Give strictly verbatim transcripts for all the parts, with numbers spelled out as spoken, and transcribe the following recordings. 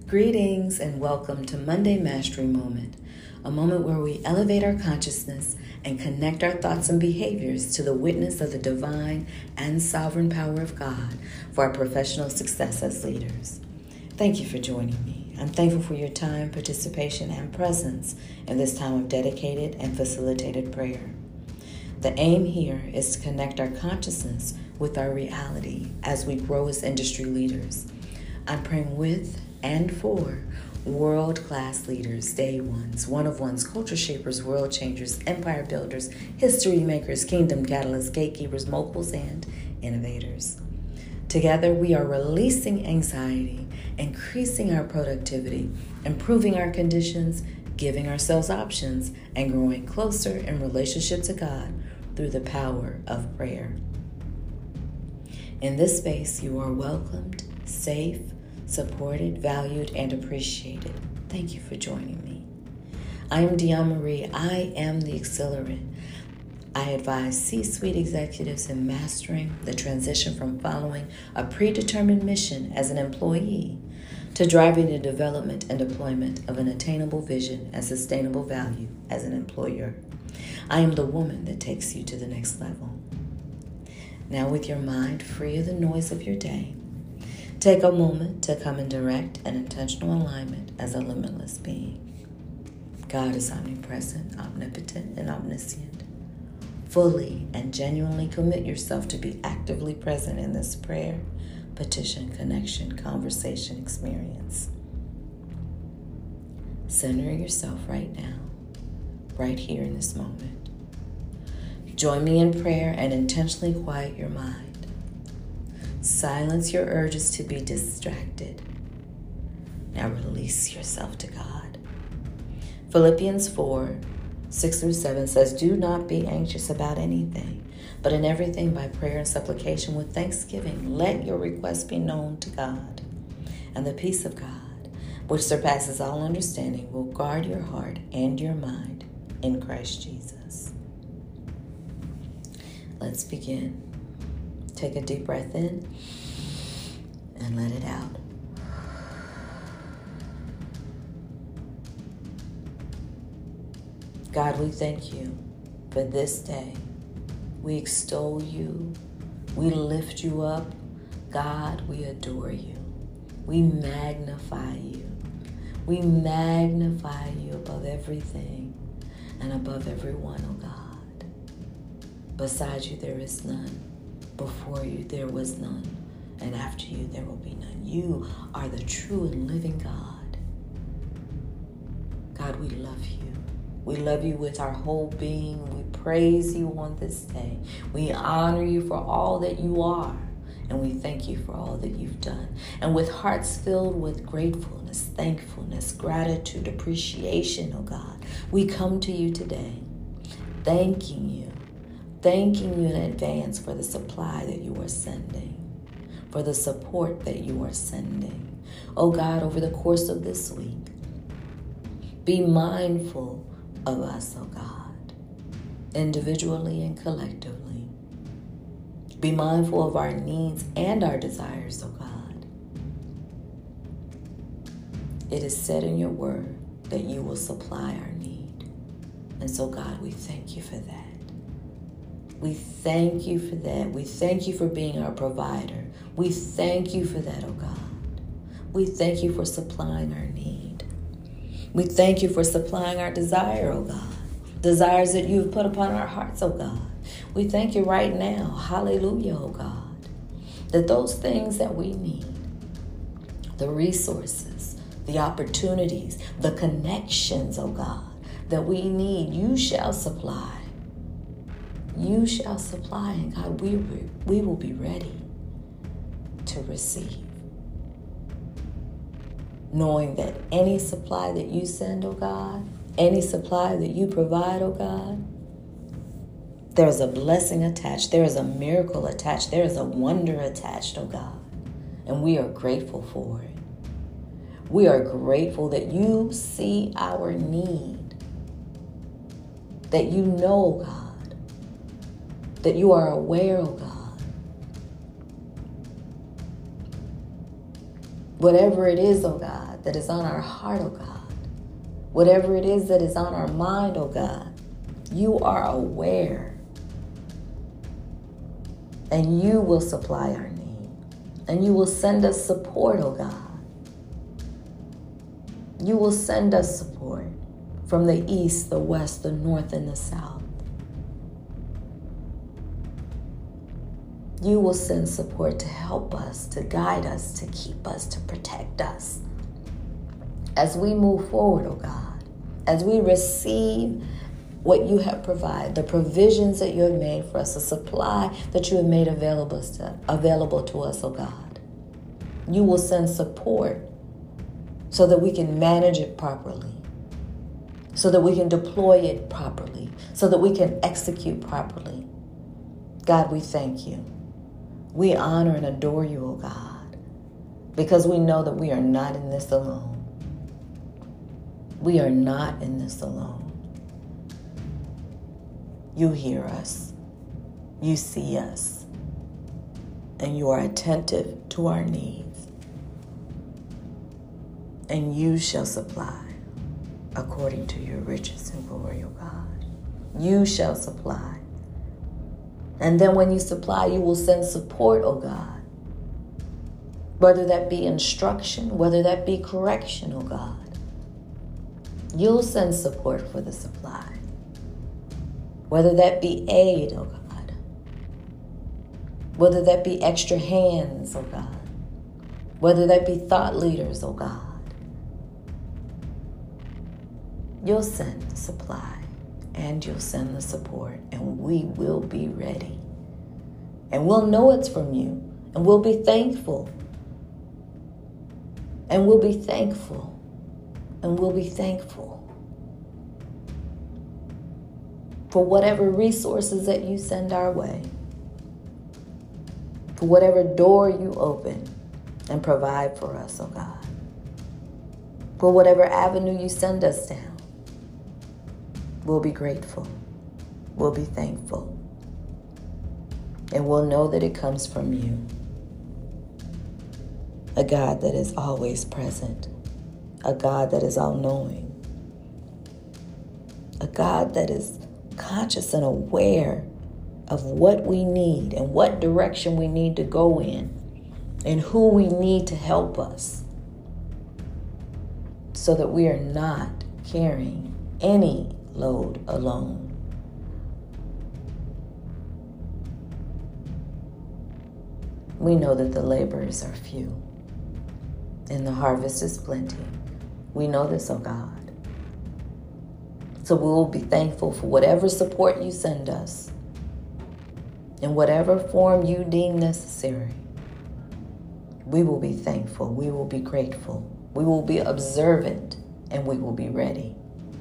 Greetings and welcome to Monday Mastery Moment, a moment where we elevate our consciousness and connect our thoughts and behaviors to the witness of the divine and sovereign power of God for our professional success as leaders. Thank you for joining me. I'm thankful for your time, participation, and presence in this time of dedicated and facilitated prayer. The aim here is to connect our consciousness with our reality as we grow as industry leaders. I'm praying with and for world-class leaders, day ones, one-of-ones, culture shapers, world changers, empire builders, history makers, kingdom catalysts, gatekeepers, moguls, and innovators. Together, we are releasing anxiety, increasing our productivity, improving our conditions, giving ourselves options, and growing closer in relationship to God through the power of prayer. In this space, you are welcomed, safe, supported, valued, and appreciated. Thank you for joining me. I am Dion Marie. I am the accelerant. I advise C-suite executives in mastering the transition from following a predetermined mission as an employee to driving the development and deployment of an attainable vision and sustainable value as an employer. I am the woman that takes you to the next level. Now, with your mind free of the noise of your day, take a moment to come in direct and intentional alignment as a limitless being. God is omnipresent, omnipotent, and omniscient. Fully and genuinely commit yourself to be actively present in this prayer, petition, connection, conversation, experience. Center yourself right now, right here in this moment. Join me in prayer and intentionally quiet your mind. Silence your urges to be distracted. Now release yourself to God. Philippians four, six through seven says, "Do not be anxious about anything, but in everything by prayer and supplication with thanksgiving, let your requests be known to God. And the peace of God, which surpasses all understanding, will guard your heart and your mind in Christ Jesus." Let's begin. Take a deep breath in and let it out. God, we thank you for this day. We extol you. We lift you up. God, we adore you. We magnify you. We magnify you above everything and above everyone, oh God. Besides you, there is none. Before you, there was none. And after you, there will be none. You are the true and living God. God, we love you. We love you with our whole being. We praise you on this day. We honor you for all that you are. And we thank you for all that you've done. And with hearts filled with gratefulness, thankfulness, gratitude, appreciation, oh God, we come to you today, thanking you. Thanking you in advance for the supply that you are sending, for the support that you are sending. Oh God, over the course of this week, be mindful of us, oh God, individually and collectively. Be mindful of our needs and our desires, oh God. It is said in your word that you will supply our need. And so God, we thank you for that. We thank you for that. We thank you for being our provider. We thank you for that, oh God. We thank you for supplying our need. We thank you for supplying our desire, oh God. Desires that you have put upon our hearts, oh God. We thank you right now, hallelujah, oh God, that those things that we need, the resources, the opportunities, the connections, oh God, that we need, you shall supply. You shall supply, and God, we, we will be ready to receive. Knowing that any supply that you send, oh God, any supply that you provide, oh God, there's a blessing attached. There is a miracle attached. There is a wonder attached, oh God. And we are grateful for it. We are grateful that you see our need, that you know, God, that you are aware, oh God, whatever it is, oh God, that is on our heart, oh God, whatever it is that is on our mind, oh God, you are aware. And you will supply our need. And you will send us support, oh God. You will send us support from the east, the west, the north, and the south. You will send support to help us, to guide us, to keep us, to protect us. As we move forward, oh God, as we receive what you have provided, the provisions that you have made for us, the supply that you have made available to, available to us, oh God, you will send support so that we can manage it properly, so that we can deploy it properly, so that we can execute properly. God, we thank you. We honor and adore you, oh God, because we know that we are not in this alone. We are not in this alone. You hear us. You see us. And you are attentive to our needs. And you shall supply according to your riches and glory, O God. You shall supply. And then when you supply, you will send support, O God. Whether that be instruction, whether that be correction, O God. You'll send support for the supply. Whether that be aid, oh God. Whether that be extra hands, oh God. Whether that be thought leaders, oh God. You'll send the supply and you'll send the support, and we will be ready. And we'll know it's from you, and we'll be thankful. And we'll be thankful. And we'll be thankful for whatever resources that you send our way, for whatever door you open and provide for us, oh God, for whatever avenue you send us down. We'll be grateful. We'll be thankful. And we'll know that it comes from you, a God that is always present, a God that is all-knowing, a God that is conscious and aware of what we need and what direction we need to go in and who we need to help us so that we are not carrying any load alone. We know that the laborers are few and the harvest is plenty. We know this, oh God. So we will be thankful for whatever support you send us in whatever form you deem necessary. We will be thankful. We will be grateful. We will be observant, and we will be ready.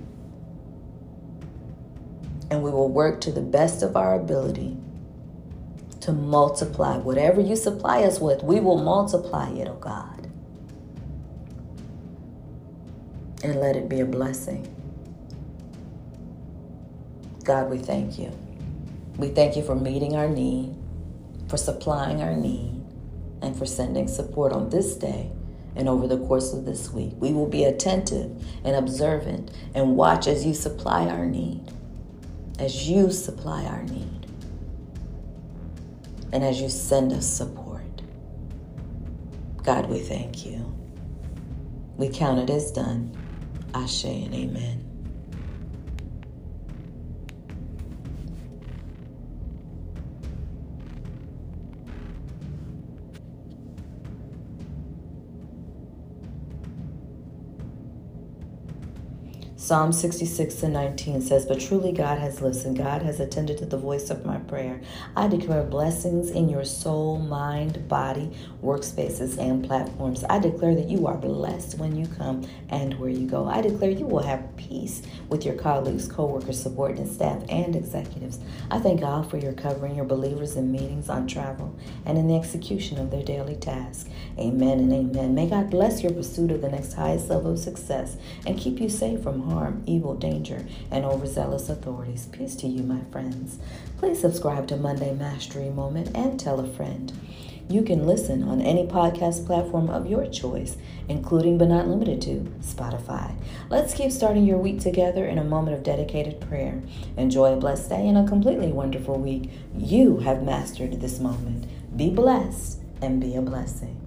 And we will work to the best of our ability to multiply whatever you supply us with. We will multiply it, oh God. And let it be a blessing. God, we thank you. We thank you for meeting our need, for supplying our need, and for sending support on this day and over the course of this week. We will be attentive and observant and watch as you supply our need, as you supply our need, and as you send us support. God, we thank you. We count it as done. Ashe and amen. Psalm sixty-six and nineteen says, but truly God has listened. God has attended to the voice of my prayer. I declare blessings in your soul, mind, body, workspaces, and platforms. I declare that you are blessed when you come and where you go. I declare you will have peace with your colleagues, co-workers, subordinates, staff, and executives. I thank God for your covering your believers in meetings, on travel, and in the execution of their daily tasks. Amen and amen. May God bless your pursuit of the next highest level of success and keep you safe from harm harm, evil, danger, and overzealous authorities. Peace to you, my friends. Please subscribe to Monday Mastery Moment and tell a friend. You can listen on any podcast platform of your choice, including but not limited to Spotify. Let's keep starting your week together in a moment of dedicated prayer. Enjoy a blessed day and a completely wonderful week. You have mastered this moment. Be blessed and be a blessing.